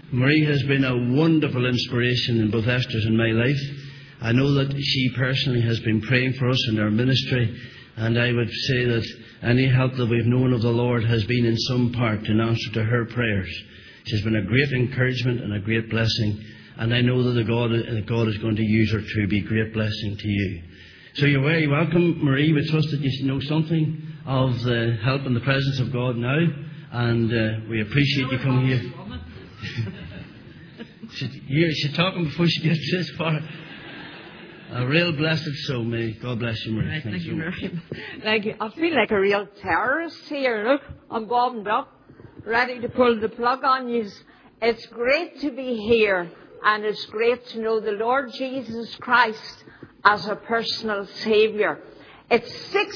Marie has been a wonderful inspiration in both Esther's and my life. I know that she personally has been praying for us in our ministry, and I would say that any help that we've known of the Lord has been in some part in answer to her prayers. She's been a great encouragement and a great blessing, and I know that God is going to use her to be a great blessing to you. So you're very welcome, Marie. We trust that you know something of the help and the presence of God now, and we appreciate you coming here. She's talking before she gets this far. A real blessed soul. May God bless you, Marie. Right, thank you very much. Thank you. I feel like a real terrorist here. Look, I'm bobbed up, ready to pull the plug on you. It's great to be here, and it's great to know the Lord Jesus Christ as a personal Saviour. It's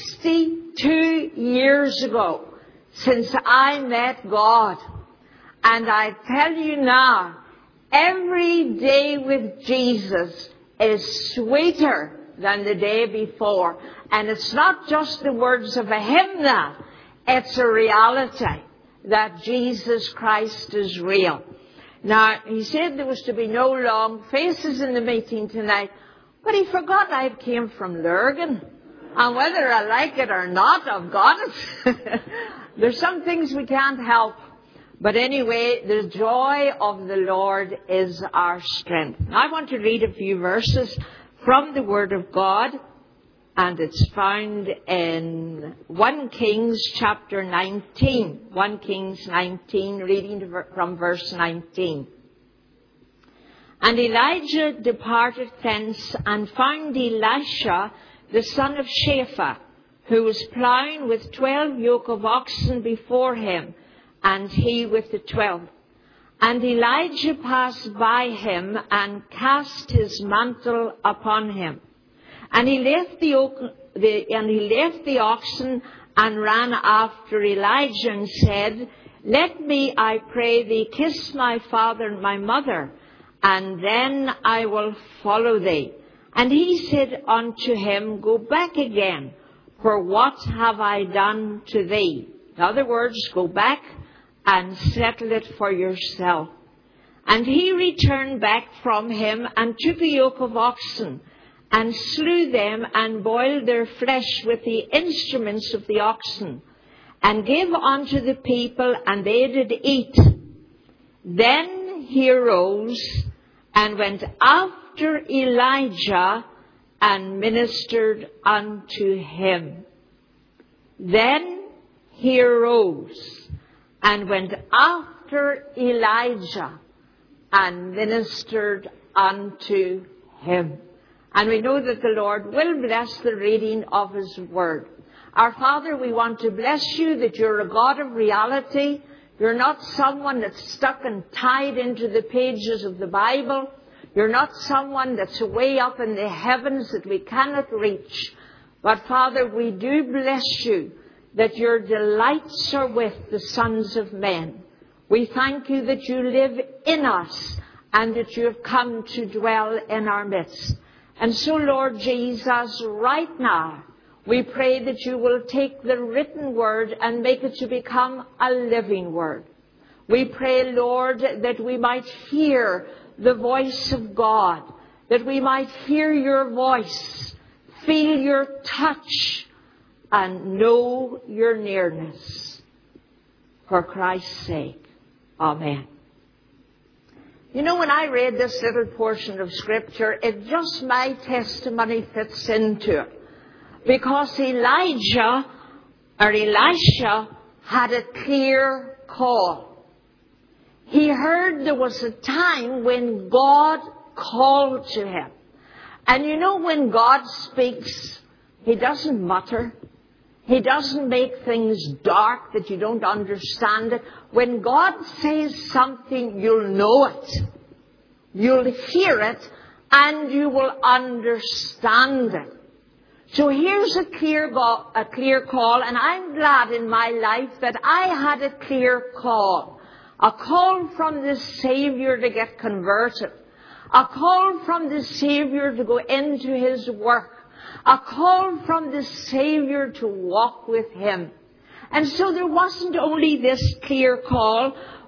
62 years ago since I met God. And I tell you now, every day with Jesus is sweeter than the day before. And it's not just the words of a hymn now. It's a reality that Jesus Christ is real. Now, he said there was to be no long faces in the meeting tonight, but he forgot I came from Lurgan. And whether I like it or not, I've got it. There's some things we can't help. But anyway, the joy of the Lord is our strength. I want to read a few verses from the Word of God, and it's found in 1 Kings chapter 19. 1 Kings 19, reading from verse 19. And Elijah departed thence and found Elisha, the son of Shaphat, who was plowing with 12 yoke of oxen before him, and he with the 12. And Elijah passed by him and cast his mantle upon him. And he left the oxen and ran after Elijah and said, Let me, I pray thee, kiss my father and my mother, and then I will follow thee. And he said unto him, Go back again, for what have I done to thee? In other words, go back and settle it for yourself. And he returned back from him and took a yoke of oxen and slew them and boiled their flesh with the instruments of the oxen and gave unto the people, and they did eat. Then he arose and went after Elijah and ministered unto him. Then he arose and went after Elijah and ministered unto him. And we know that the Lord will bless the reading of His Word. Our Father, we want to bless you that you're a God of reality. You're not someone that's stuck and tied into the pages of the Bible. You're not someone that's way up in the heavens that we cannot reach. But Father, we do bless you that your delights are with the sons of men. We thank you that you live in us and that you have come to dwell in our midst. And so, Lord Jesus, right now, we pray that you will take the written word and make it to become a living word. We pray, Lord, that we might hear the voice of God, that we might hear your voice, feel your touch, and know your nearness. For Christ's sake. Amen. You know, when I read this little portion of Scripture, it just my testimony fits into it. Because Elisha had a clear call. He heard there was a time when God called to him. And you know, when God speaks, He doesn't mutter. He doesn't make things dark that you don't understand it. When God says something, you'll know it. You'll hear it, and you will understand it. So here's a clear call, and I'm glad in my life that I had a clear call. A call from the Savior to get converted. A call from the Savior to go into His work. A call from the Savior to walk with Him. And so there wasn't only this clear call,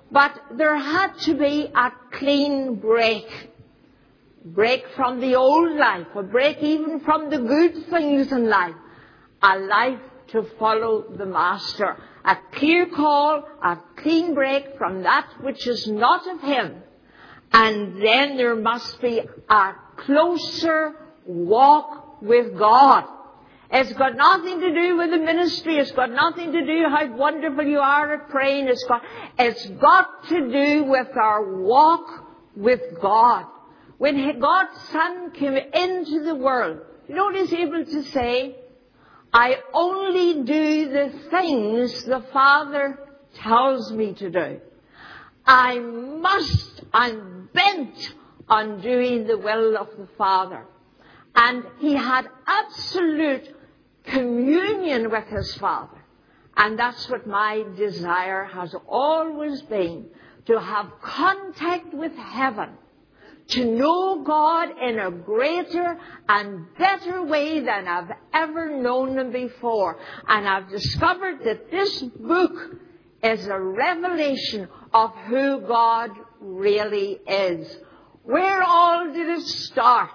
But there had to be a clean break. Break from the old life, a break even from the good things in life. A life to follow the Master. A clear call, a clean break from that which is not of Him. And then there must be a closer walk with God. It's got nothing to do with the ministry. It's got nothing to do how wonderful you are at praying. It's got to do with our walk with God. When God's Son came into the world, you know what He's able to say? I only do the things the Father tells me to do. I'm bent on doing the will of the Father. And He had absolute communion with His Father. And that's what my desire has always been, to have contact with heaven, to know God in a greater and better way than I've ever known Him before. And I've discovered that this book is a revelation of who God really is. Where all did it start?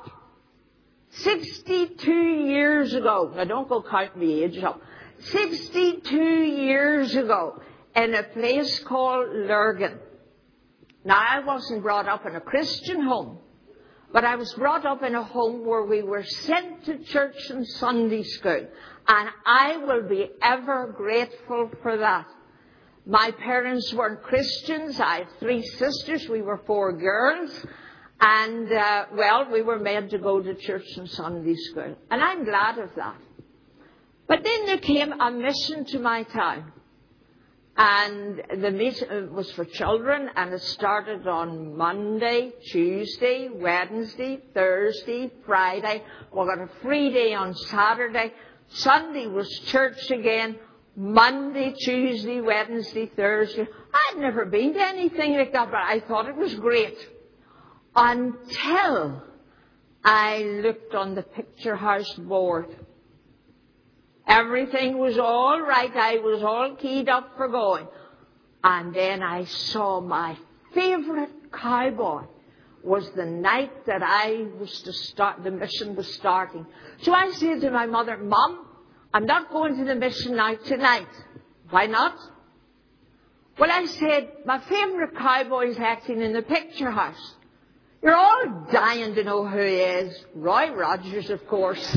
62 years ago. Now don't go count my age up. 62 years ago in a place called Lurgan. Now I wasn't brought up in a Christian home, but I was brought up in a home where we were sent to church and Sunday school. And I will be ever grateful for that. My parents weren't Christians. I have 3 sisters. We were 4 girls. And, we were made to go to church and Sunday school. And I'm glad of that. But then there came a mission to my town. And the mission was for children, and it started on Monday, Tuesday, Wednesday, Thursday, Friday. We got a free day on Saturday. Sunday was church again. Monday, Tuesday, Wednesday, Thursday. I'd never been to anything like that, but I thought it was great. Until I looked on the picture house board. Everything was all right. I was all keyed up for going. And then I saw my favorite cowboy was the night that I was to start, the mission was starting. So I said to my mother, Mom, I'm not going to the mission night tonight. Why not? Well, I said, my favorite cowboy is acting in the picture house. You're all dying to know who he is. Roy Rogers, of course.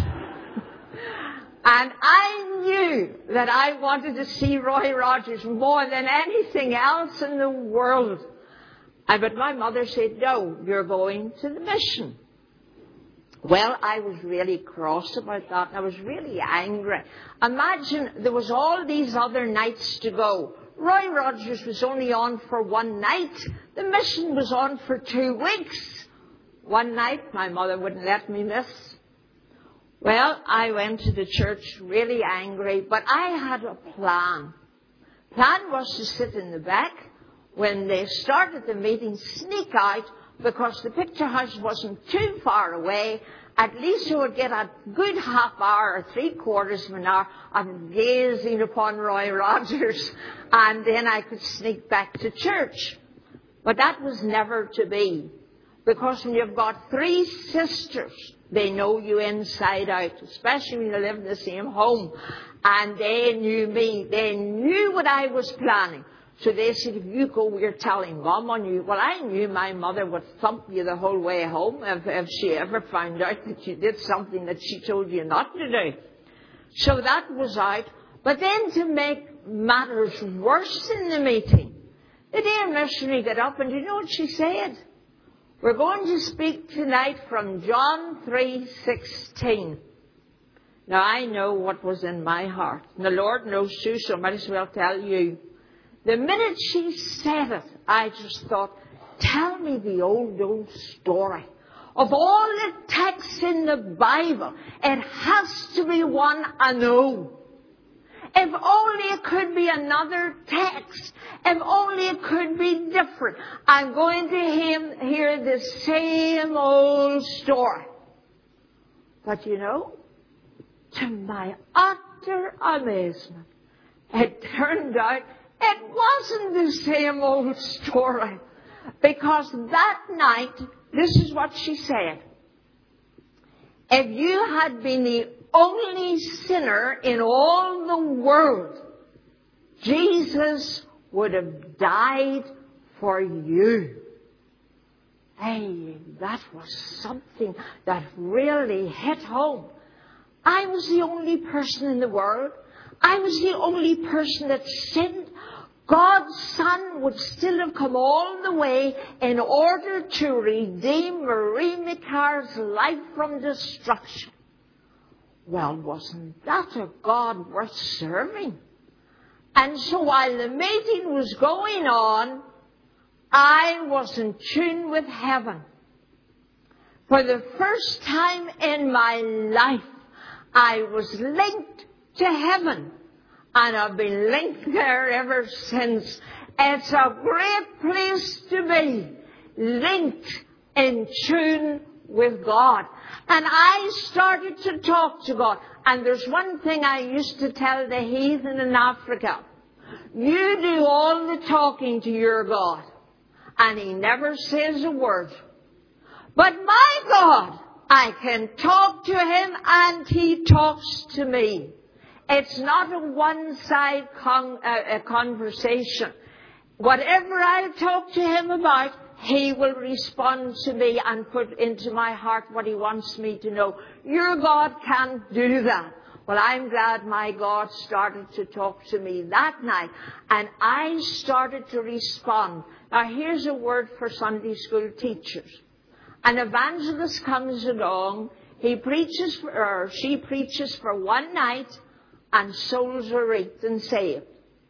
And I knew that I wanted to see Roy Rogers more than anything else in the world. But my mother said, no, you're going to the mission. Well, I was really cross about that. I was really angry. Imagine there was all these other nights to go. Roy Rogers was only on for 1 night. The mission was on for 2 weeks. 1 night, my mother wouldn't let me miss. Well, I went to the church really angry, but I had a plan. Plan was to sit in the back. When they started the meeting, sneak out, because the picture house wasn't too far away. At least you would get a good half hour or 3/4 of an hour of gazing upon Roy Rogers, and then I could sneak back to church. But that was never to be, because when you've got 3 sisters, they know you inside out, especially when you live in the same home. And they knew me. They knew what I was planning. So they said, if you go, we're telling Mom on you. Well, I knew my mother would thump you the whole way home if she ever found out that you did something that she told you not to do. So that was out. But then to make matters worse in the meeting, the dear missionary got up, and you know what she said? We're going to speak tonight from John 3:16. Now, I know what was in my heart. And the Lord knows too, so I might as well tell you. The minute she said it, I just thought, tell me the old story. Of all the texts in the Bible, it has to be one I know. If only it could be another text. If only it could be different. I'm going to hear the same old story. But you know, to my utter amazement, it turned out It wasn't the same old story. Because that night, this is what she said. If you had been the only sinner in all the world, Jesus would have died for you. Hey, that was something that really hit home. I was the only person in the world. I was the only person that sinned. God's Son would still have come all the way in order to redeem Marie McCar's life from destruction. Well, wasn't that a God worth serving? And so while the meeting was going on, I was in tune with heaven. For the first time in my life, I was linked to heaven. And I've been linked there ever since. It's a great place to be, linked in tune with God. And I started to talk to God. And there's one thing I used to tell the heathen in Africa. You do all the talking to your God. And He never says a word. But my God, I can talk to Him and He talks to me. It's not a one-side conversation. Whatever I talk to Him about, He will respond to me and put into my heart what He wants me to know. Your God can't do that. Well, I'm glad my God started to talk to me that night. And I started to respond. Now, here's a word for Sunday school teachers. An evangelist comes along. He preaches or she preaches for one night. And souls are reaped and saved.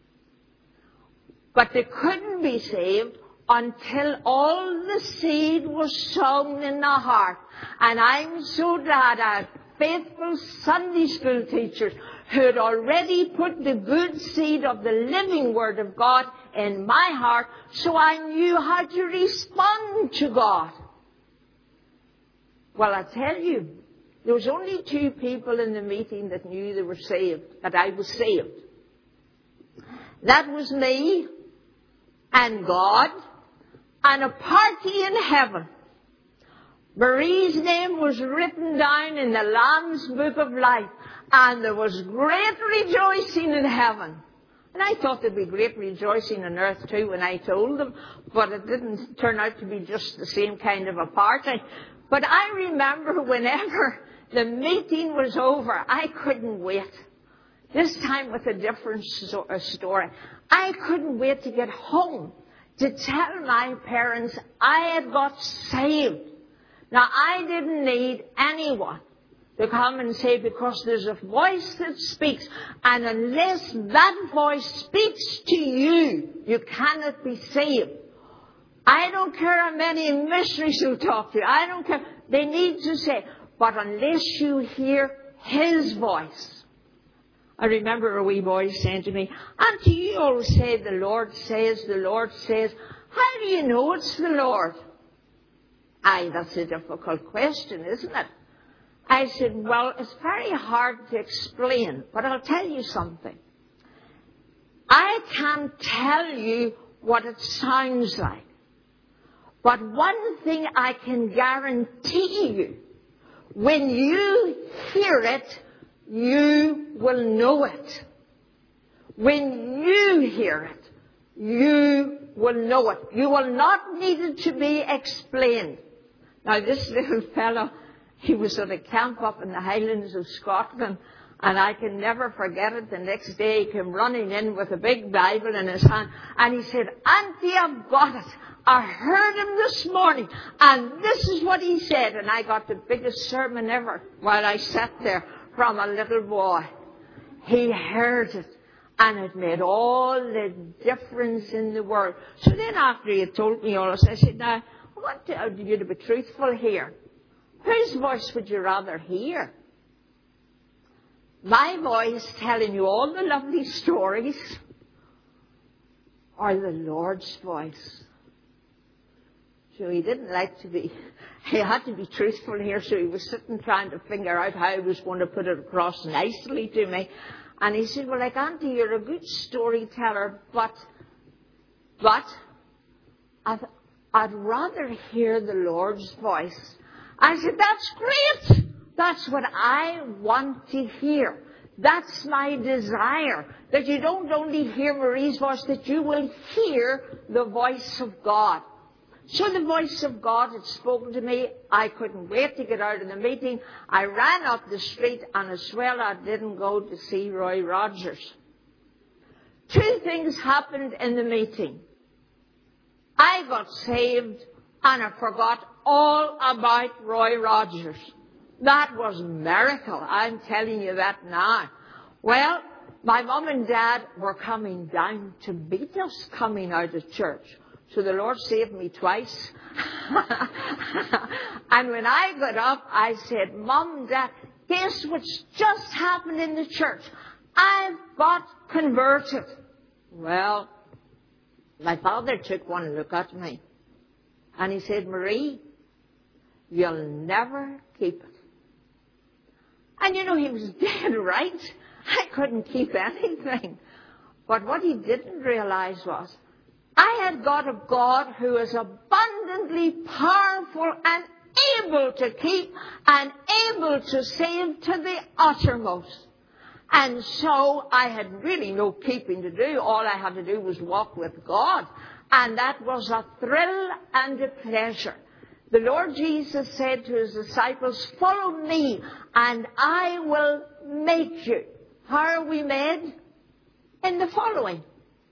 But they couldn't be saved until all the seed was sown in the heart. And I'm so glad I had faithful Sunday school teachers who had already put the good seed of the living Word of God in my heart, so I knew how to respond to God. Well, I tell you, there was only 2 people in the meeting that knew they were saved, that I was saved. That was me and God and a party in heaven. Marie's name was written down in the Lamb's Book of Life, and there was great rejoicing in heaven. And I thought there'd be great rejoicing on earth too when I told them, but it didn't turn out to be just the same kind of a party. But I remember whenever the meeting was over, I couldn't wait. This time with a different story. I couldn't wait to get home to tell my parents I had got saved. Now, I didn't need anyone to come and say, because there's a voice that speaks, and unless that voice speaks to you, you cannot be saved. I don't care how many missionaries will talk to you. I don't care. They need to say, but unless you hear His voice. I remember a wee boy saying to me, Auntie, you always say the Lord says, the Lord says. How do you know it's the Lord? Aye, that's a difficult question, isn't it? I said, well, it's very hard to explain, but I'll tell you something. I can't tell you what it sounds like. But one thing I can guarantee you, when you hear it, you will know it. When you hear it, you will know it. You will not need it to be explained. Now, this little fellow, he was at a camp up in the Highlands of Scotland, and I can never forget it. The next day he came running in with a big Bible in his hand, and he said, Auntie, I've got it. I heard him this morning, and this is what he said. And I got the biggest sermon ever while I sat there from a little boy. He heard it, and it made all the difference in the world. So then after he had told me all this, I said, now, I want you to be truthful here. Whose voice would you rather hear? My voice telling you all the lovely stories, or the Lord's voice? So he didn't like to be, he had to be truthful here, so he was sitting trying to figure out how he was going to put it across nicely to me. And he said, well, like, Auntie, you're a good storyteller, but I'd rather hear the Lord's voice. I said, that's great. That's what I want to hear. That's my desire, that you don't only hear Marie's voice, that you will hear the voice of God. So the voice of God had spoken to me. I couldn't wait to get out of the meeting. I ran up the street, and as well I didn't go to see Roy Rogers. Two things happened in the meeting. I got saved, and I forgot all about Roy Rogers. That was a miracle. I'm telling you that now. Well, my mum and dad were coming down to meet us coming out of church. So the Lord saved me twice. And when I got up, I said, Mum, Dad, guess what's just happened in the church? I've got converted. Well, my father took one look at me. And he said, Marie, you'll never keep it. And you know, he was dead right. I couldn't keep anything. But what he didn't realize was, I had got a God who is abundantly powerful and able to keep and able to save to the uttermost. And so I had really no keeping to do. All I had to do was walk with God. And that was a thrill and a pleasure. The Lord Jesus said to his disciples, follow me and I will make you. How are we made? In the following.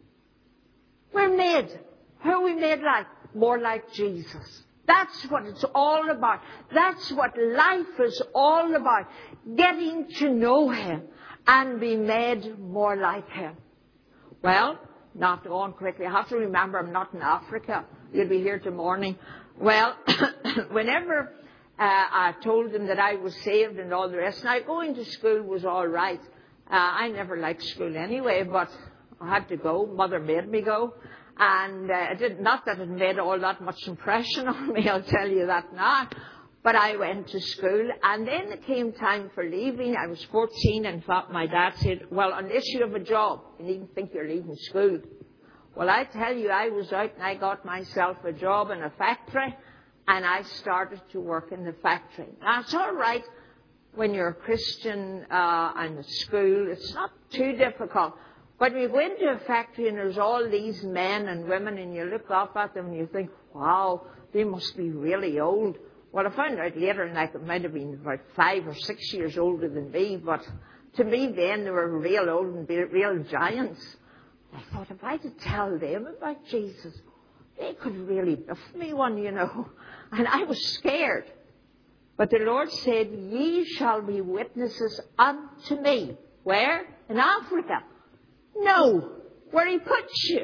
We're made. Who are we made like? More like Jesus. That's what it's all about. That's what life is all about. Getting to know him and be made more like him. Well, not going quickly. I have to remember I'm not in Africa. You'll be here till morning. Well, whenever I told them that I was saved and all the rest, now going to school was all right. I never liked school anyway, but I had to go. Mother made me go. And not that it made all that much impression on me, I'll tell you that now. But I went to school, and then it came time for leaving. I was 14, and my dad said, well, unless you have a job, you needn't think you're leaving school. Well, I tell you, I was out and I got myself a job in a factory, and I started to work in the factory. Now, it's all right when you're a Christian and at school. It's not too difficult. But when you go into a factory and there's all these men and women, and you look up at them and you think, wow, they must be really old. Well, I found out later, like it might have been about 5 or 6 years older than me, but to me then they were real old and real giants. I thought, if I could tell them about Jesus, they could really biff me one, you know. And I was scared. But the Lord said, ye shall be witnesses unto me. Where? In Africa. No, where he puts you.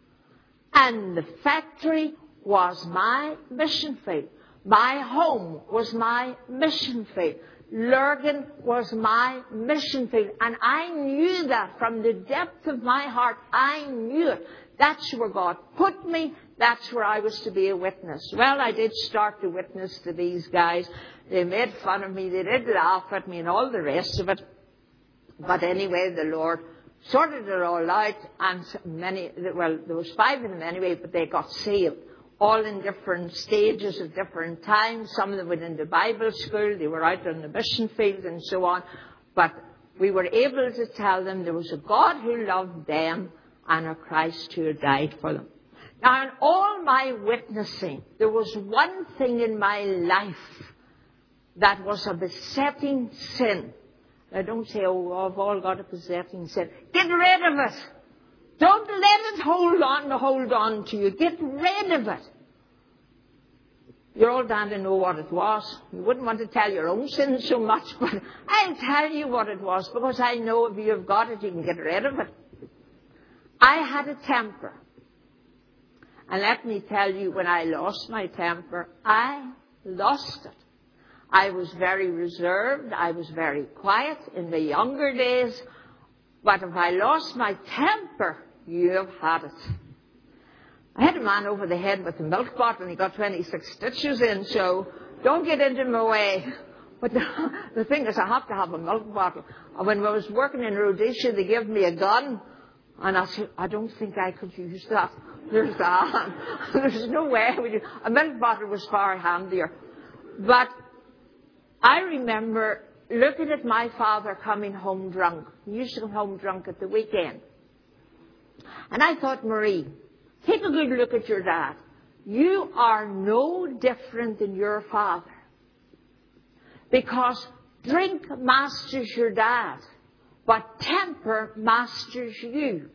And the factory was my mission field. My home was my mission field. Lurgan was my mission field. And I knew that from the depth of my heart. I knew it. That's where God put me. That's where I was to be a witness. Well, I did start to witness to these guys. They made fun of me. They did laugh at me and all the rest of it. But anyway, the Lord sorted it all out. And there was 5 of them anyway, but they got saved. All in different stages at different times. Some of them went into Bible school. They were out on the mission field and so on. But we were able to tell them there was a God who loved them and a Christ who had died for them. Now, in all my witnessing, there was one thing in my life that was a besetting sin. I don't say, oh, I've all got a besetting sin. Get rid of it. Don't let it hold on to you. Get rid of it. You're all down to know what it was. You wouldn't want to tell your own sins so much, but I'll tell you what it was, because I know if you have got it, you can get rid of it. I had a temper. And let me tell you, when I lost my temper, I lost it. I was very reserved. I was very quiet in the younger days. But if I lost my temper, you have had it. I had a man over the head with a milk bottle and he got 26 stitches in, so don't get into my way. But the thing is, I have to have a milk bottle. When I was working in Rhodesia, they gave me a gun. And I said, I don't think I could use that. There's no way. A milk bottle was far handier. But I remember looking at my father coming home drunk. He used to come home drunk at the weekend. And I thought, Marie, take a good look at your dad. You are no different than your father. Because drink masters your dad, but temper masters you.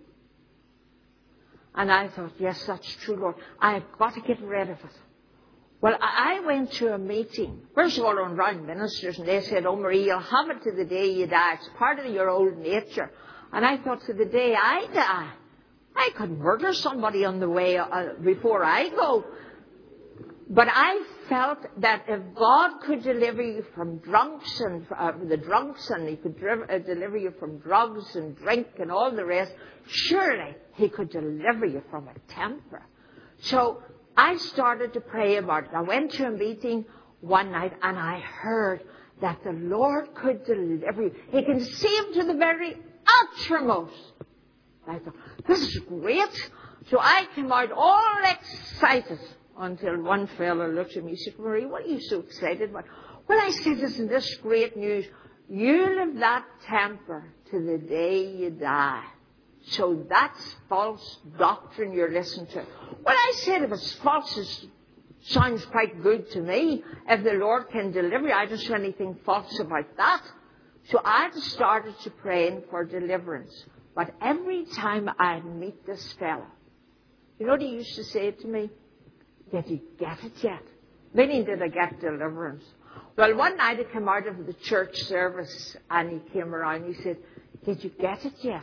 And I thought, yes, that's true, Lord. I've got to get rid of it. Well, I went to a meeting. First of all, around ministers, and they said, oh, Marie, you'll have it to the day you die. It's part of your old nature. And I thought, to the day I die, I could murder somebody on the way before I go. But I felt that if God could deliver you from drunks and the drunks, and He could deliver you from drugs and drink and all the rest, surely He could deliver you from a temper. So I started to pray about it. I went to a meeting one night and I heard that the Lord could deliver you. He can save to the very uttermost. I thought, this is great. So I came out all excited until one fellow looked at me and said, Marie, what are you so excited about? Well, I said, isn't this great news? You'll have that temper to the day you die. So that's false doctrine you're listening to. Well, I said, if it's false, it sounds quite good to me. If the Lord can deliver you, I don't see anything false about that. So I started to pray for deliverance. But every time I'd meet this fellow, you know what he used to say to me? Did you get it yet? Meaning, did I get deliverance? Well, one night I came out of the church service and he came around and he said, did you get it yet?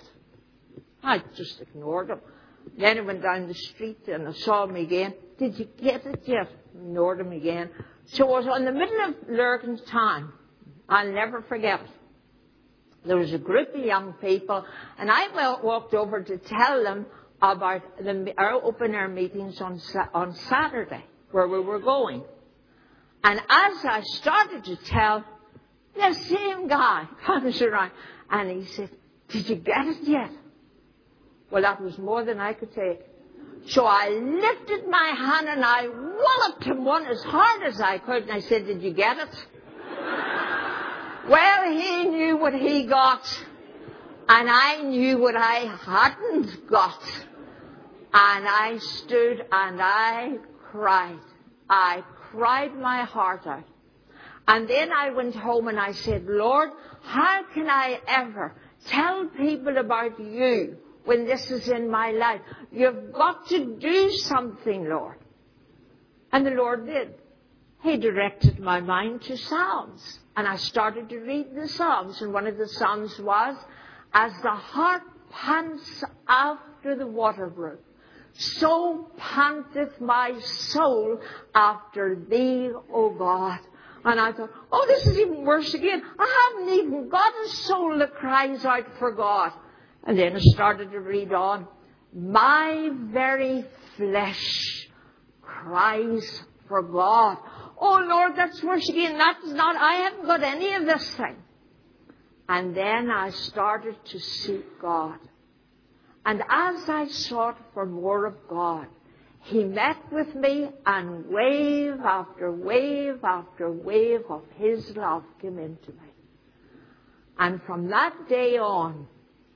I just ignored him. Then I went down the street and I saw him again. Did you get it yet? Ignored him again. So it was in the middle of Lurgan's time. I'll never forget it. There was a group of young people and I walked over to tell them about our open-air meetings on Saturday, where we were going. And as I started to tell, the same guy comes around, and he said, did you get it yet? Well, that was more than I could take. So I lifted my hand and I walloped him one as hard as I could, and I said, did you get it? Well, he knew what he got. And I knew what I hadn't got. And I stood and I cried. I cried my heart out. And then I went home and I said, Lord, how can I ever tell people about you when this is in my life? You've got to do something, Lord. And the Lord did. He directed my mind to Psalms. And I started to read the Psalms. And one of the Psalms was, as the hart pants after the water brook, so panteth my soul after thee, O God. And I thought, oh, this is even worse again. I haven't even got a soul that cries out for God. And then I started to read on. My very flesh cries for God. Oh, Lord, that's worse again. I haven't got any of this thing. And then I started to seek God. And as I sought for more of God, He met with me, and wave after wave after wave of His love came into me. And from that day on,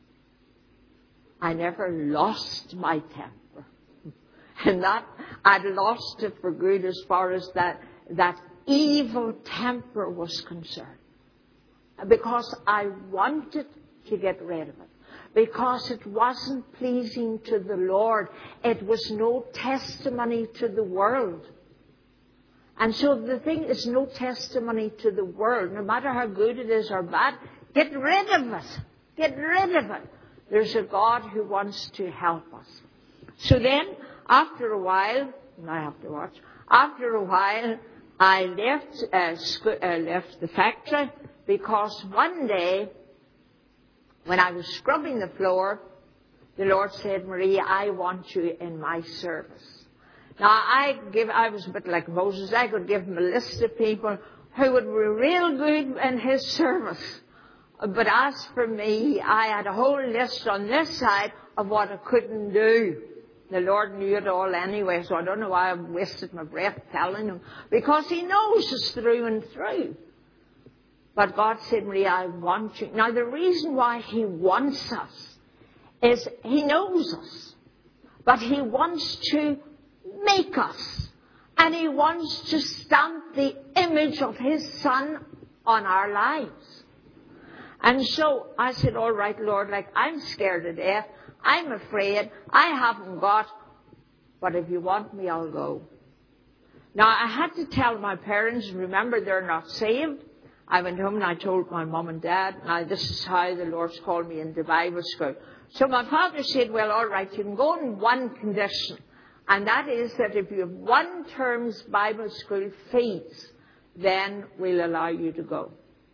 I never lost my temper. And that I'd lost it for good as far as that evil temper was concerned. Because I wanted to get rid of it. Because it wasn't pleasing to the Lord. It was no testimony to the world. And so the thing is no testimony to the world. No matter how good it is or bad, get rid of it. Get rid of it. There's a God who wants to help us. So then, after a while, and I have to watch, after a while, I left the factory because one day, when I was scrubbing the floor, the Lord said, Marie, I want you in my service. Now, I was a bit like Moses. I could give him a list of people who would be real good in his service. But as for me, I had a whole list on this side of what I couldn't do. The Lord knew it all anyway, so I don't know why I wasted my breath telling him. Because he knows us through and through. But God said, Maria, I want you. Now, the reason why he wants us is he knows us. But he wants to make us. And he wants to stamp the image of his Son on our lives. And so I said, all right, Lord, like I'm scared to death. I'm afraid. I haven't got. But if you want me, I'll go. Now, I had to tell my parents, remember, they're not saved. I went home and I told my mum and dad, now this is how the Lord's called me into Bible school. So my father said, well, all right, you can go on one condition. And that is that if you have 1 term's Bible school fees, then we'll allow you to go.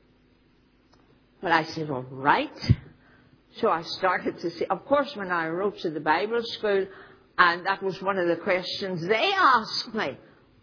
But I said, all right. So I started to see, of course, when I wrote to the Bible school, and that was one of the questions they asked me,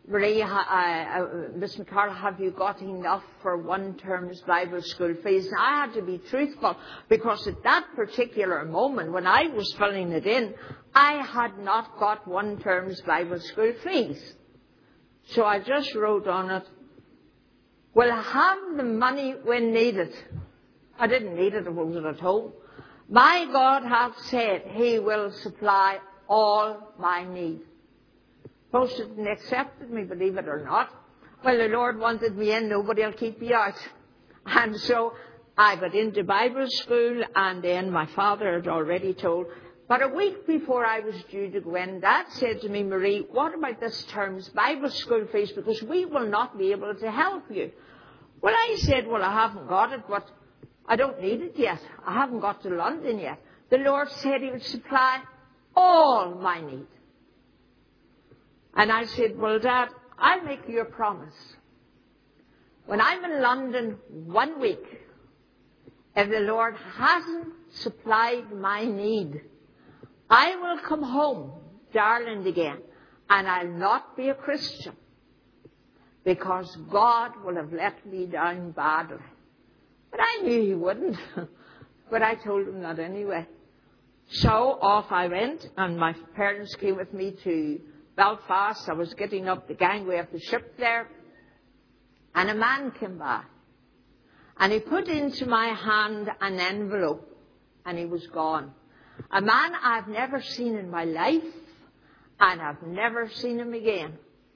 Maria, Miss McCarroll, have you got enough for 1 term's Bible school fees? Now, I had to be truthful because at that particular moment when I was filling it in, I had not got 1 term's Bible school fees. So I just wrote on it, we'll have the money when needed. I didn't need it, I wasn't at home. My God hath said he will supply all my need. Most didn't accept me, believe it or not. Well, the Lord wanted me in, nobody will keep me out. And so I got into Bible school, and then my father had already told. But a week before I was due to go in, Dad said to me, Marie, what about this term's Bible school fees? Because we will not be able to help you. Well, I said, well, I haven't got it, but I don't need it yet. I haven't got to London yet. The Lord said he would supply all my need. And I said, well, Dad, I'll make you a promise. When I'm in London 1 week, if the Lord hasn't supplied my need, I will come home to Ireland again, and I'll not be a Christian, because God will have let me down badly. But I knew he wouldn't. But I told him that anyway. So off I went, and my parents came with me to Belfast. I was getting up the gangway of the ship there, and a man came by, and he put into my hand an envelope, and he was gone. A man I've never seen in my life, and I've never seen him again.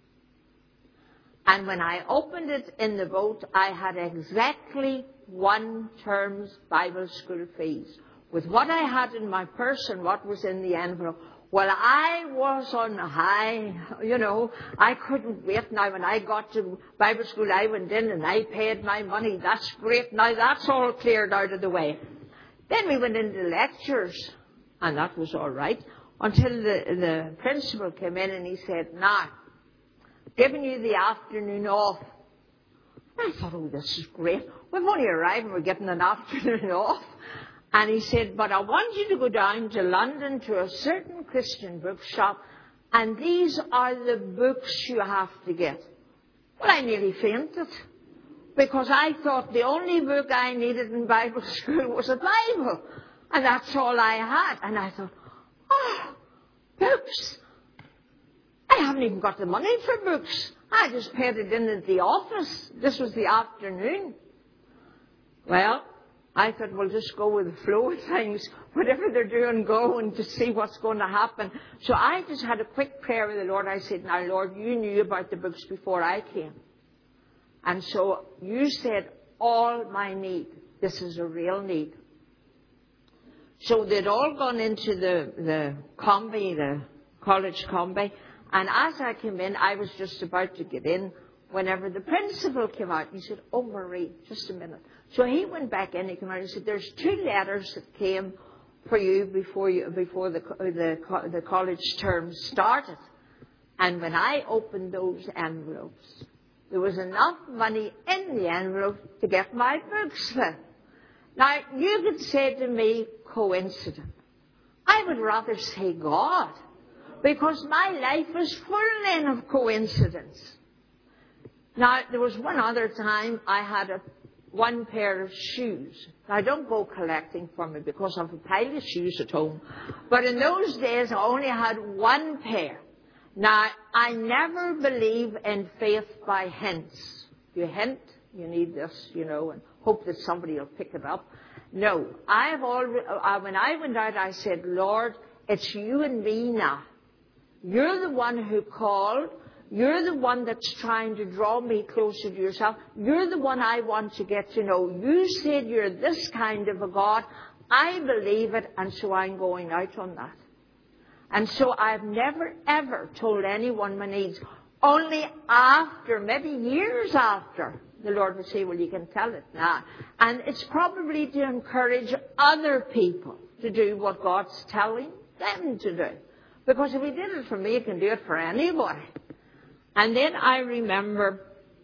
And when I opened it in the boat, I had exactly 1 term's Bible school fees. With what I had in my purse and what was in the envelope, well, I was on high, I couldn't wait. Now, when I got to Bible school, I went in and I paid my money. That's great. Now, that's all cleared out of the way. Then we went into lectures, and that was all right, until the principal came in and he said, now, giving you the afternoon off. And I thought, oh, this is great. We've only arrived and we're getting an afternoon off. And he said, but I want you to go down to London to a certain Christian bookshop, and these are the books you have to get. Well, I nearly fainted, because I thought the only book I needed in Bible school was a Bible, and that's all I had. And I thought, oh, books. I haven't even got the money for books. I just paid it in at the office. This was the afternoon. Well, I thought, well, just go with the flow of things. Whatever they're doing, go and to see what's going to happen. So I just had a quick prayer with the Lord. I said, now, Lord, you knew about the books before I came. And so you said, all my need. This is a real need. So they'd all gone into the combi, the college combi. And as I came in, I was just about to get in whenever the principal came out. He said, oh, Marie, just a minute. So he went back in, he came out and said, there's 2 letters that came for you before the college term started. And when I opened those envelopes, there was enough money in the envelope to get my books with. Now, you could say to me, coincidence. I would rather say God. because my life was full then of coincidence. Now, there was one other time I had one pair of shoes. Now, don't go collecting for me because I have a pile of shoes at home. But in those days, I only had one pair. Now, I never believe in faith by hints. You hint, you need this, and hope that somebody will pick it up. No, when I went out, I said, Lord, it's you and me now. You're the one who called. You're the one that's trying to draw me closer to yourself. You're the one I want to get to know. You said you're this kind of a God. I believe it, and so I'm going out on that. And so I've never, ever told anyone my needs. Only after, maybe years after, the Lord would say, well, you can tell it now. And it's probably to encourage other people to do what God's telling them to do. Because if He did it for me, He can do it for anybody. And then I remember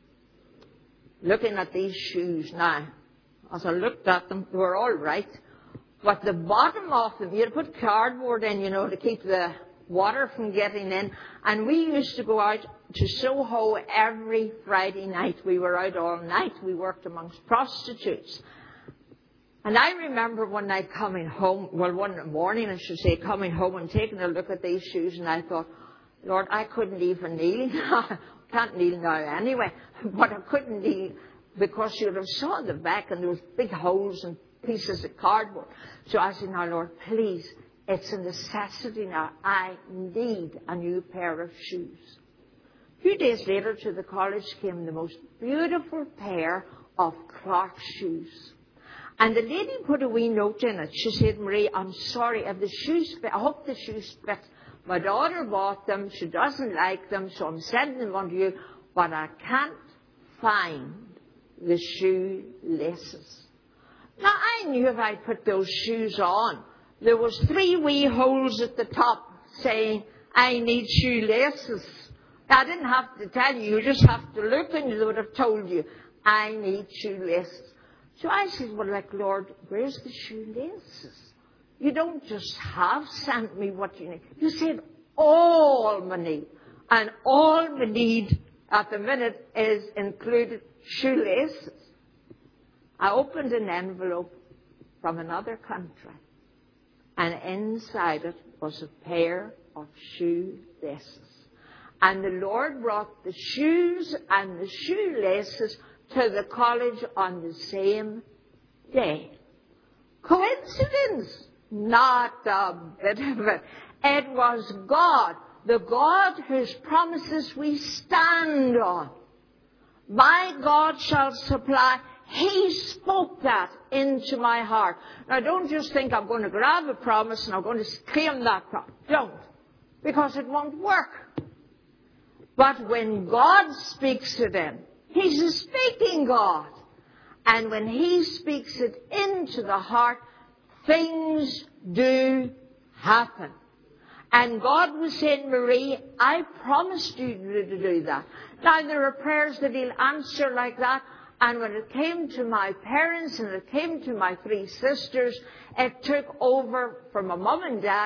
looking at these shoes now. As I looked at them, they were all right. But the bottom of them, you'd put cardboard in, to keep the water from getting in. And we used to go out to Soho every Friday night. We were out all night. We worked amongst prostitutes. And I remember one night coming home, one morning I should say, coming home and taking a look at these shoes, and I thought, Lord, I couldn't even kneel now. Can't kneel now anyway. But I couldn't kneel because you'd have saw the back and there was big holes and pieces of cardboard. So I said, now, Lord, please, it's a necessity now. I need a new pair of shoes. A few days later to the college came the most beautiful pair of Clark's shoes. And the lady put a wee note in it. She said, Marie, I'm sorry if the shoes fit. I hope the shoes fit. My daughter bought them. She doesn't like them, so I'm sending them on to you. But I can't find the shoe laces. Now, I knew if I put those shoes on, there was 3 wee holes at the top saying, I need shoe laces. I didn't have to tell you. You just have to look and they would have told you, I need shoe laces. So I said, well, Lord, where's the shoe laces? You don't just have sent me what you need. You said all my need. And all my need at the minute is included shoelaces. I opened an envelope from another country. And inside it was a pair of shoelaces. And the Lord brought the shoes and the shoelaces to the college on the same day. Coincidence? Not a bit of it. It was God, the God whose promises we stand on. My God shall supply. He spoke that into my heart. Now, don't just think I'm going to grab a promise and I'm going to claim that promise. Don't. Because it won't work. But when God speaks it in, He's a speaking God. And when He speaks it into the heart, things do happen. And God was saying, Marie, I promised you to do that. Now, there are prayers that He'll answer like that. And when it came to my parents and it came to my 3 sisters, it took over from my mum and dad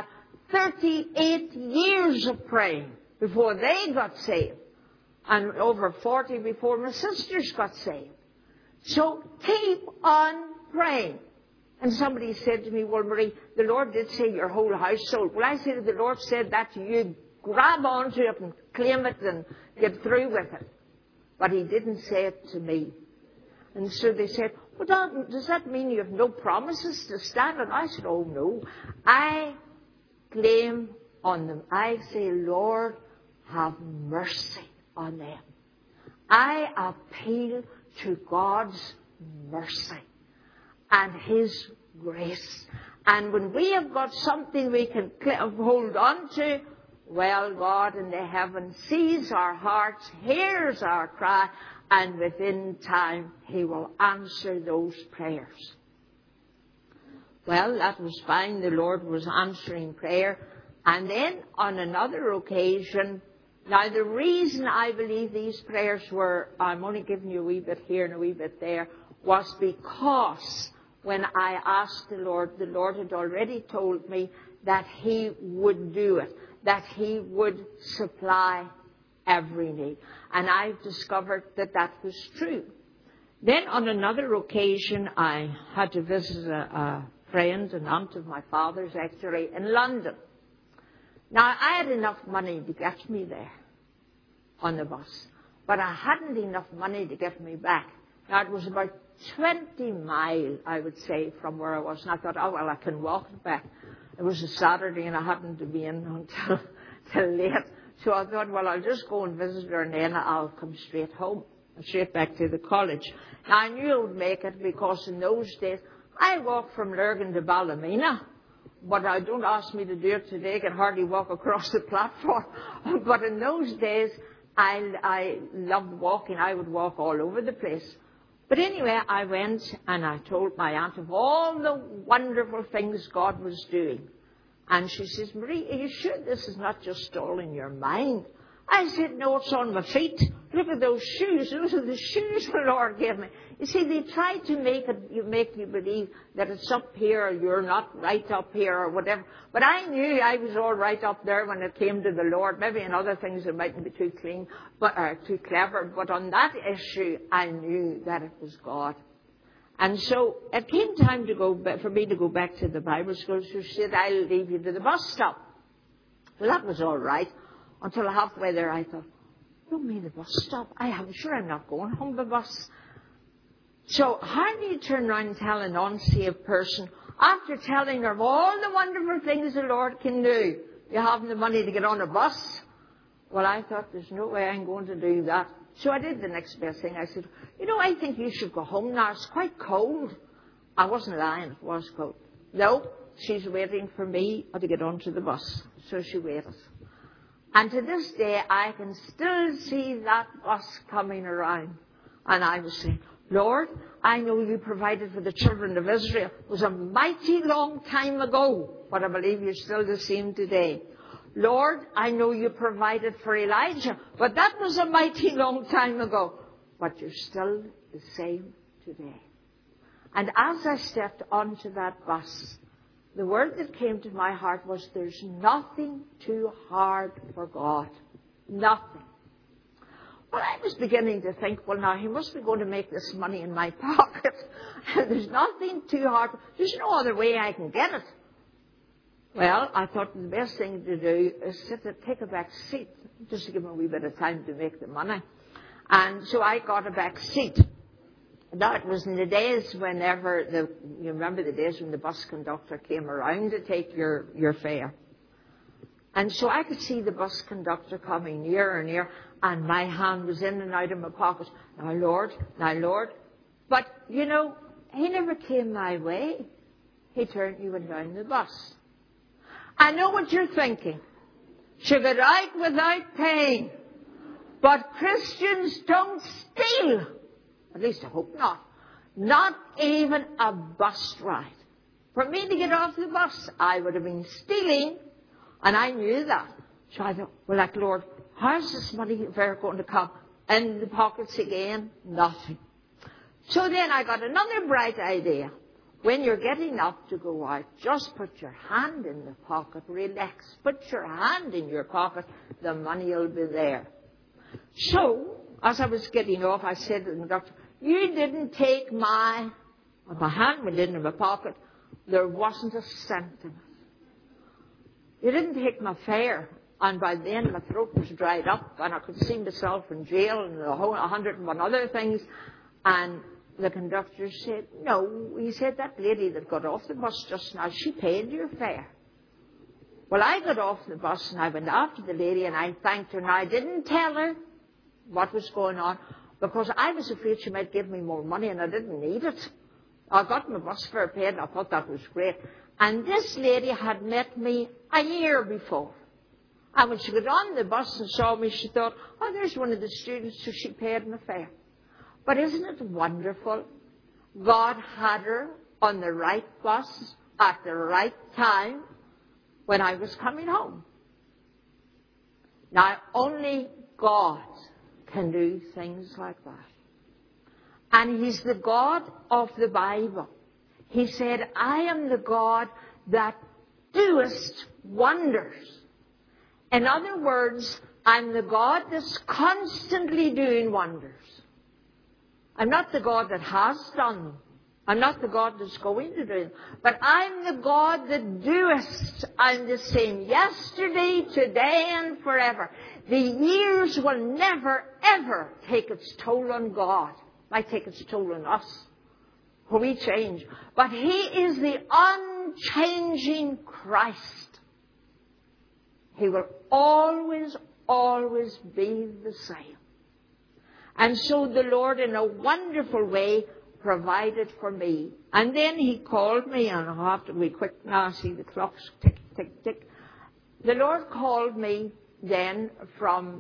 38 years of praying before they got saved. And over 40 before my sisters got saved. So keep on praying. And somebody said to me, well, Marie, the Lord did say your whole household. Well, I said, if the Lord said that to you, grab onto it and claim it and get through with it. But He didn't say it to me. And so they said, well, does that mean you have no promises to stand on? I said, oh, no. I claim on them. I say, Lord, have mercy on them. I appeal to God's mercy and His grace. And when we have got something we can hold on to, well, God in the heavens sees our hearts, hears our cry, and within time He will answer those prayers. Well, that was fine. The Lord was answering prayer. And then on another occasion, now the reason I believe these prayers were, I'm only giving you a wee bit here and a wee bit there, was because when I asked the Lord had already told me that He would do it. that he would supply every need. And I discovered that that was true. Then on another occasion, I had to visit a friend, an aunt of my father's actually, in London. Now, I had enough money to get me there on the bus, but I hadn't enough money to get me back. Now, it was about 20 miles, I would say, from where I was. And I thought, oh, well, I can walk it back. It was a Saturday, and I hadn't to be in until late. So I thought, well, I'll just go and visit her, and then I'll come straight home, straight back to the college. Now, I knew I would make it because in those days, I walked from Lurgan to Ballymena. But don't ask me to do it today. I can hardly walk across the platform. But in those days, I loved walking. I would walk all over the place. But anyway, I went and I told my aunt of all the wonderful things God was doing. And she says, Marie, are you sure this is not just all in your mind? I said, no, it's on my feet. Look at those shoes. Those are the shoes the Lord gave me. You see, they try to make you believe that it's up here or you're not right up here or whatever. But I knew I was all right up there when it came to the Lord. Maybe in other things it mightn't be too clean, too clever. But on that issue, I knew that it was God. And so it came time for me to go back to the Bible school. So she said, I'll leave you to the bus stop. Well, that was all right. Until halfway there, I thought, don't mean the bus stop. I'm sure I'm not going home by bus. So how do you turn around and tell an unsaved person, after telling her of all the wonderful things the Lord can do, you haven't the money to get on a bus? Well, I thought, there's no way I'm going to do that. So I did the next best thing. I said, I think you should go home now. It's quite cold. I wasn't lying. It was cold. No, she's waiting for me to get onto the bus. So she waited. And to this day, I can still see that bus coming around. And I was saying, Lord, I know you provided for the children of Israel. It was a mighty long time ago, but I believe you're still the same today. Lord, I know you provided for Elijah, but that was a mighty long time ago. But you're still the same today. And as I stepped onto that bus, the word that came to my heart was, there's nothing too hard for God. Nothing. Well, I was beginning to think, well, now, he must be going to make this money in my pocket. There's nothing too hard. There's no other way I can get it. Well, I thought the best thing to do is take a back seat, just to give him a wee bit of time to make the money. And so I got a back seat. Now, it was in the days whenever you remember the days when the bus conductor came around to take your fare. And so I could see the bus conductor coming nearer and nearer, and my hand was in and out of my pocket. Now, Lord. But, he never came my way. He went down the bus. I know what you're thinking. She got out without paying. But Christians don't steal. At least I hope not. Not even a bus ride. For me to get off the bus, I would have been stealing, and I knew that. So I thought, well, Lord, how's this money fare going to come? In the pockets again? Nothing. So then I got another bright idea. When you're getting up to go out, just put your hand in the pocket, relax. Put your hand in your pocket, the money will be there. So, as I was getting off, I said to the conductor, you didn't take my hand went in my pocket. There wasn't a cent in it. You didn't take my fare. And by then my throat was dried up and I could see myself in jail and 101 other things. And the conductor said, no. He said, that lady that got off the bus just now, she paid your fare. Well, I got off the bus and I went after the lady and I thanked her. And I didn't tell her what was going on, because I was afraid she might give me more money and I didn't need it. I got my bus fare paid and I thought that was great. And this lady had met me a year before. And when she got on the bus and saw me, she thought, oh, there's one of the students, so she paid my fare. But isn't it wonderful? God had her on the right bus at the right time when I was coming home. Now, only God can do things like that. And He's the God of the Bible. He said, I am the God that doest wonders. In other words, I'm the God that's constantly doing wonders. I'm not the God that has done them. I'm not the God that's going to do them. But I'm the God that doeth. I'm the same yesterday, today, and forever. The years will never, ever take its toll on God. Might take its toll on us. For we change. But He is the unchanging Christ. He will always, always be the same. And so the Lord, in a wonderful way, provided for me. And then He called me, and I'll have to be quick now, see the clocks tick, tick, tick. The Lord called me then from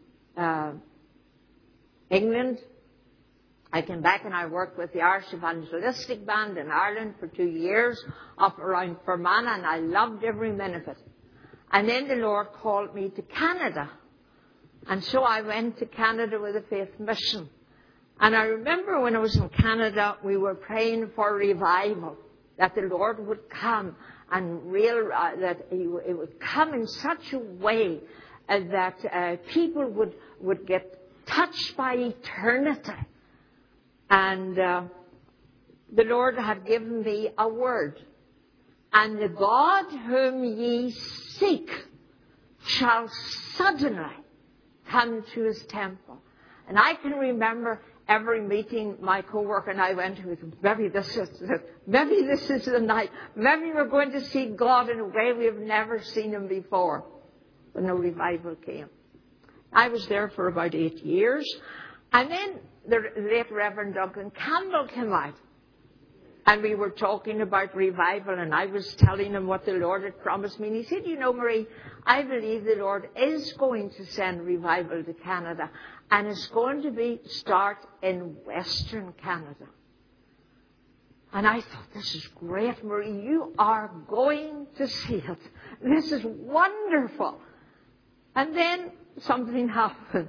England. I came back and I worked with the Irish Evangelistic Band in Ireland for 2 years, up around Fermanagh, and I loved every minute of it. And then the Lord called me to Canada. And so I went to Canada with a faith mission. And I remember when I was in Canada, we were praying for revival, that the Lord would come and that it would come in such a way that people would get touched by eternity. And the Lord had given me a word. And the God whom ye seek shall suddenly come to His temple. And I can remember every meeting my co-worker and I went to, maybe this is it. Maybe this is the night. Maybe we're going to see God in a way we have never seen Him before. But no revival came. I was there for about 8 years. And then the late Reverend Duncan Campbell came out. And we were talking about revival, and I was telling him what the Lord had promised me. And he said, you know, Marie, I believe the Lord is going to send revival to Canada. And it's going to start in Western Canada. And I thought, this is great, Marie. You are going to see it. This is wonderful. And then something happened.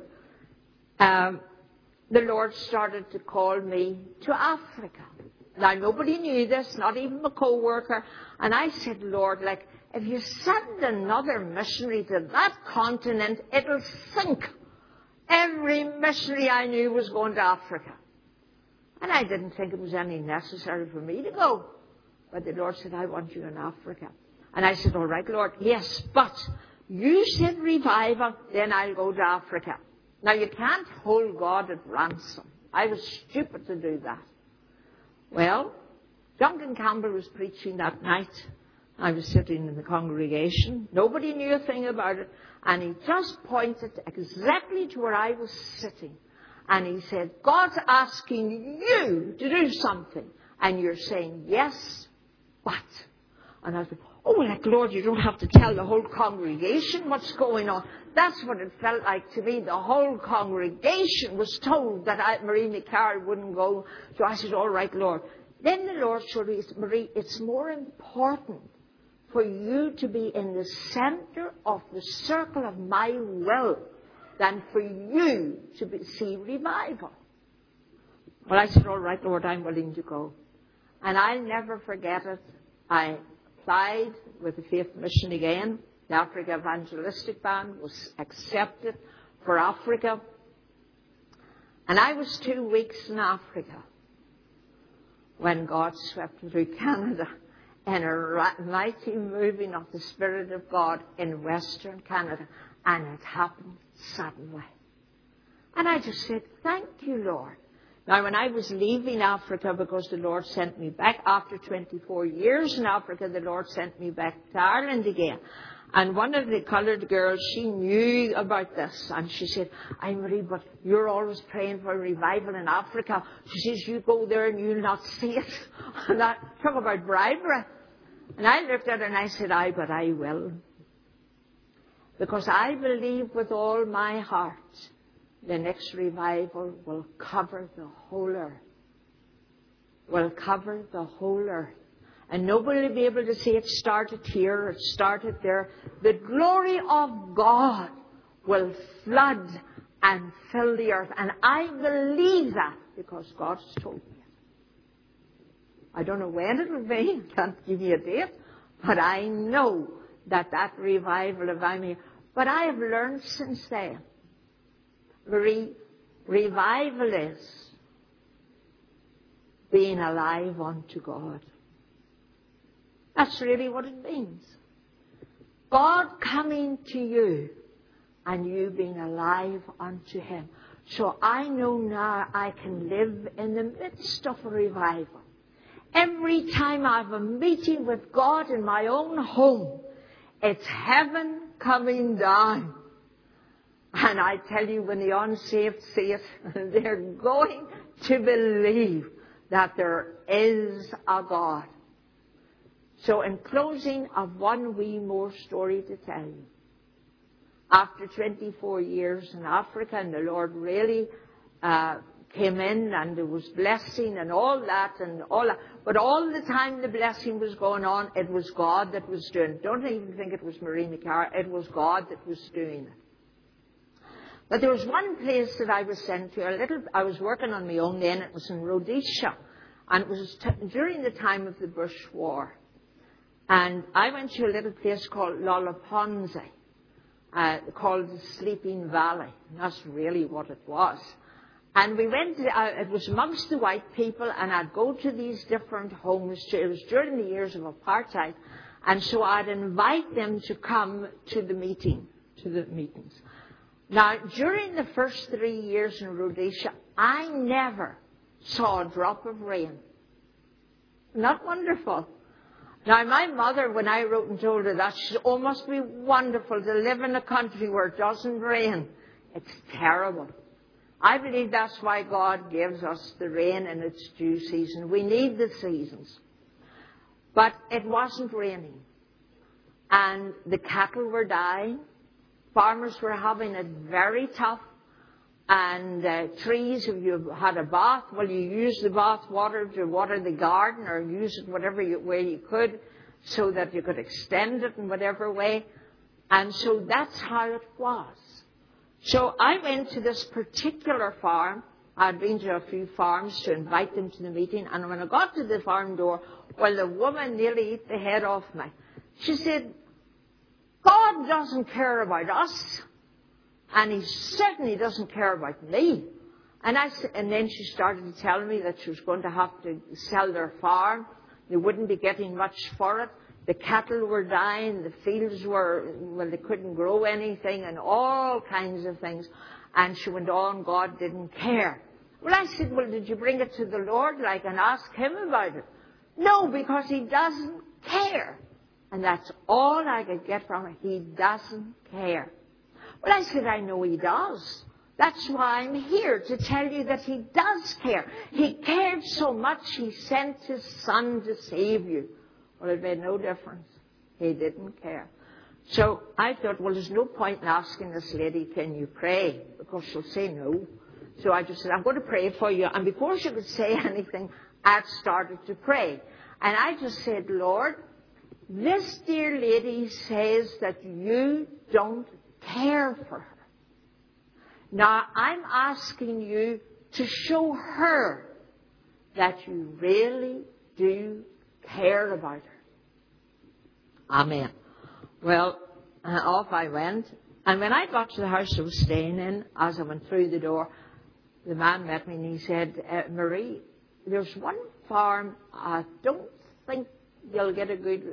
The Lord started to call me to Africa. Now, nobody knew this, not even my co-worker. And I said, Lord, if you send another missionary to that continent, it'll sink. Every missionary I knew was going to Africa. And I didn't think it was any necessary for me to go. But the Lord said, I want you in Africa. And I said, all right, Lord, yes, but you said revival, then I'll go to Africa. Now, you can't hold God at ransom. I was stupid to do that. Well, Duncan Campbell was preaching that night. I was sitting in the congregation. Nobody knew a thing about it. And he just pointed exactly to where I was sitting. And he said, God's asking you to do something. And you're saying, yes, but. And I said, Lord, you don't have to tell the whole congregation what's going on. That's what it felt like to me. The whole congregation was told that Marie McCarroll wouldn't go. So I said, all right, Lord. Then the Lord showed me, Marie, it's more important for you to be in the center of the circle of my will than for you to see revival. Well, I said, all right, Lord, I'm willing to go. And I'll never forget it. I applied with the Faith Mission again. The Africa Evangelistic Band was accepted for Africa. And I was 2 weeks in Africa when God swept through Canada in a mighty moving of the Spirit of God in Western Canada. And it happened suddenly. And I just said, thank you, Lord. Now, when I was leaving Africa, because the Lord sent me back after 24 years in Africa, the Lord sent me back to Ireland again. And one of the coloured girls, she knew about this. And she said, Marie, but you're always praying for revival in Africa. She says, you go there and you'll not see it. And that, talk about bribery. And I looked at her and I said, but I will. Because I believe with all my heart, the next revival will cover the whole earth. Will cover the whole earth. And nobody will be able to say it started here or it started there. The glory of God will flood and fill the earth. And I believe that because God has told me it. I don't know when it will be. I can't give you a date. But I know that revival of But I have learned since then, revival is being alive unto God. That's really what it means. God coming to you and you being alive unto Him. So I know now I can live in the midst of a revival. Every time I have a meeting with God in my own home, it's heaven coming down. And I tell you, when the unsaved see it, they're going to believe that there is a God. So in closing, I've one wee more story to tell you. After 24 years in Africa, and the Lord really came in, and there was blessing and all that. But all the time the blessing was going on, it was God that was doing it. Don't even think it was Marie McCarr. It was God that was doing it. But there was one place that I was sent to. I was working on my own then. It was in Rhodesia. And it was during the time of the Bush War. And I went to a little place called Lolaponzi, called the Sleeping Valley. And that's really what it was. And we went, it was amongst the white people, and I'd go to these different homes. It was during the years of apartheid. And so I'd invite them to come to the meetings. Now, during the first 3 years in Rhodesia, I never saw a drop of rain. Not wonderful? Now, my mother, when I wrote and told her that, she said, "Oh, it must be wonderful to live in a country where it doesn't rain." It's terrible. I believe that's why God gives us the rain in its due season. We need the seasons. But it wasn't raining. And the cattle were dying. Farmers were having it very tough. And trees, if you had a bath, well, you used the bath water to water the garden, or use it whatever way you could, so that you could extend it in whatever way. And so that's how it was. So I went to this particular farm. I'd been to a few farms to invite them to the meeting. And when I got to the farm door, well, the woman nearly ate the head off me. She said, "God doesn't care about us. And He certainly doesn't care about me." And then she started to tell me that she was going to have to sell their farm. They wouldn't be getting much for it. The cattle were dying. The fields they couldn't grow anything, and all kinds of things. And she went on, God didn't care. Well, I said, "Well, did you bring it to the Lord, and ask Him about it?" "No, because He doesn't care." And that's all I could get from her. He doesn't care. Well, I said, "I know He does. That's why I'm here, to tell you that He does care. He cared so much, He sent His Son to save you." Well, it made no difference. He didn't care. So I thought, well, there's no point in asking this lady, "Can you pray?" Because she'll say no. So I just said, "I'm going to pray for you." And before she could say anything, I started to pray. And I just said, "Lord, this dear lady says that you don't care for her. Now, I'm asking you to show her that you really do care about her." Amen. Well, off I went. And when I got to the house I was staying in, as I went through the door, the man met me and he said, "Marie, there's one farm, I don't think you'll get a good,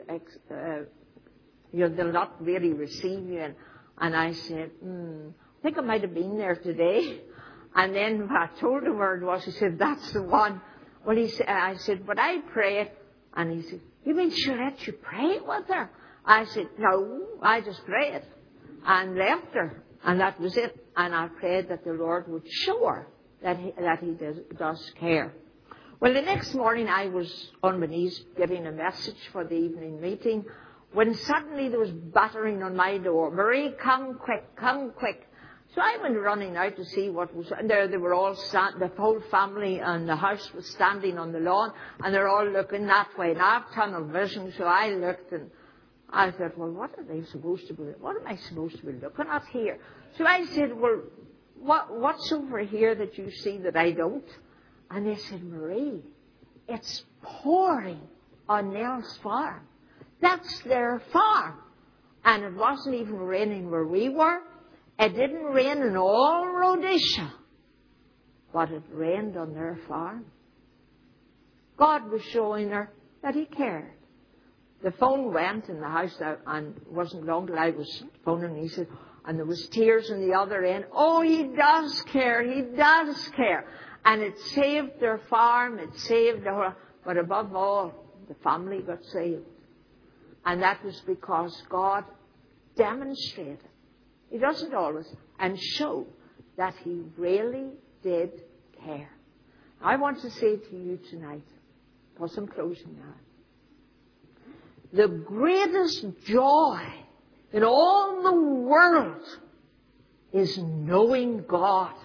they'll not really receive you in." And I said, "I think I might have been there today." And then I told him where it was. He said, "That's the one." Well, I said, "But I pray it." And he said, "You mean she'll let you pray with her?" I said, "No, I just prayed it." And left her. And that was it. And I prayed that the Lord would show her that He does care. Well, the next morning I was on my knees giving a message for the evening meeting, when suddenly there was battering on my door. "Marie, come quick, come quick." So I went running out to see what was there. They were all the whole family and the house was standing on the lawn, and they're all looking that way. And I have tunnel vision, so I looked, and I thought, well, what am I supposed to be looking at here? So I said, "Well, what's over here that you see that I don't?" And they said, "Marie, it's pouring on Nell's farm. That's their farm." And it wasn't even raining where we were. It didn't rain in all Rhodesia. But it rained on their farm. God was showing her that He cared. The phone went in the house, and it wasn't long till I was phoning, and he said, and there was tears on the other end. Oh, He does care. He does care. And it saved their farm. It saved her. But above all, the family got saved. And that was because God demonstrated. He doesn't always, and show that He really did care. I want to say to you tonight, because I'm closing now, the greatest joy in all the world is knowing God.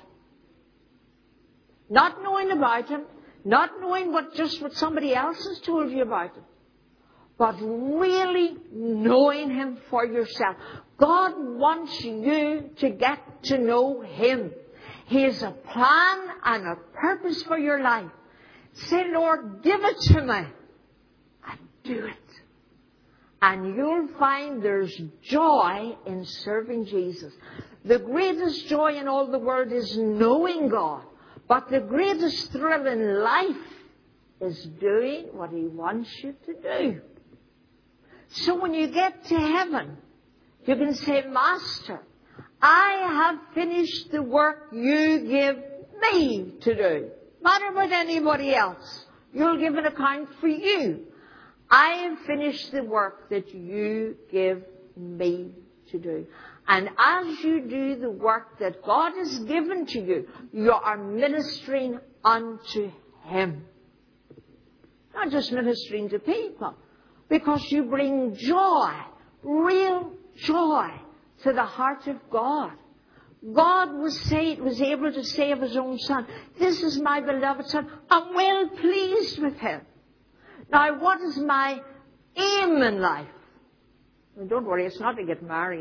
Not knowing about Him, not knowing what somebody else has told you about Him, but really knowing Him for yourself. God wants you to get to know Him. He has a plan and a purpose for your life. Say, Lord, give it to me. And do it. And you'll find there's joy in serving Jesus. The greatest joy in all the world is knowing God. But the greatest thrill in life is doing what He wants you to do. So when you get to heaven, you can say, Master, I have finished the work you give me to do. Not about anybody else. You'll give an account for you. I have finished the work that you give me to do. And as you do the work that God has given to you, you are ministering unto Him. Not just ministering to people, because you bring joy, real joy, to the heart of God. God was able to say of His own Son, this is my beloved Son. I'm well pleased with Him. Now, what is my aim in life? Well, don't worry, it's not to get married.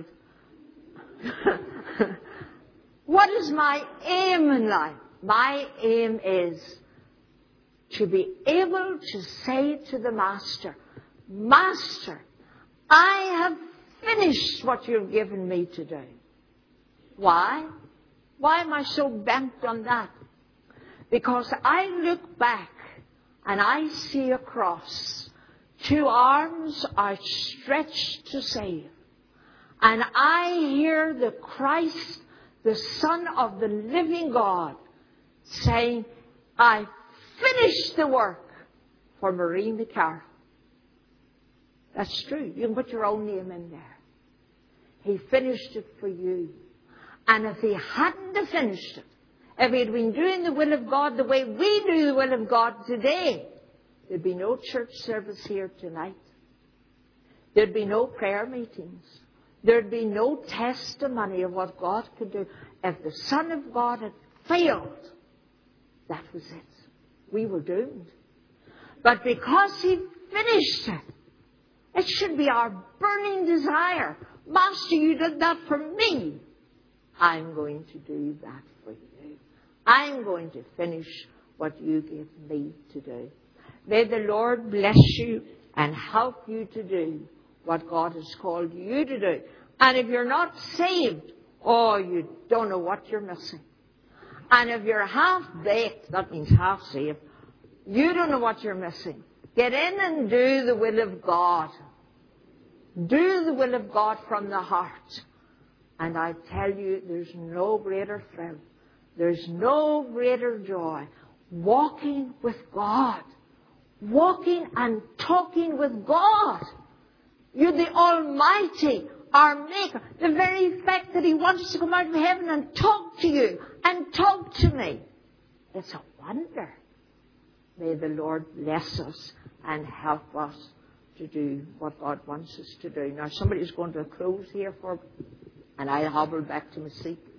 What is my aim in life? My aim is to be able to say to the Master, Master, I have finished what you've given me to do. Why? Why am I so bent on that? Because I look back and I see a cross. 2 arms are stretched to save. And I hear the Christ, the Son of the living God, saying, I finished the work for Marie McCarthy. That's true. You can put your own name in there. He finished it for you. And if He hadn't have finished it, if He had been doing the will of God the way we do the will of God today, there'd be no church service here tonight. There'd be no prayer meetings. There'd be no testimony of what God could do. If the Son of God had failed, that was it. We were doomed. But because He finished it, it should be our burning desire. Master, you did that for me. I'm going to do that for you. I'm going to finish what you give me to do. May the Lord bless you and help you to do what God has called you to do. And if you're not saved, you don't know what you're missing. And if you're half-baked, that means half-saved, you don't know what you're missing. Get in and do the will of God. Do the will of God from the heart. And I tell you, there's no greater thrill. There's no greater joy. Walking with God. Walking and talking with God. You're the Almighty, our Maker. The very fact that He wants us to come out of heaven and talk to you and talk to me. It's a wonder. May the Lord bless us and help us to do what God wants us to do. Now, somebody's going to close here and I'll hobble back to my seat.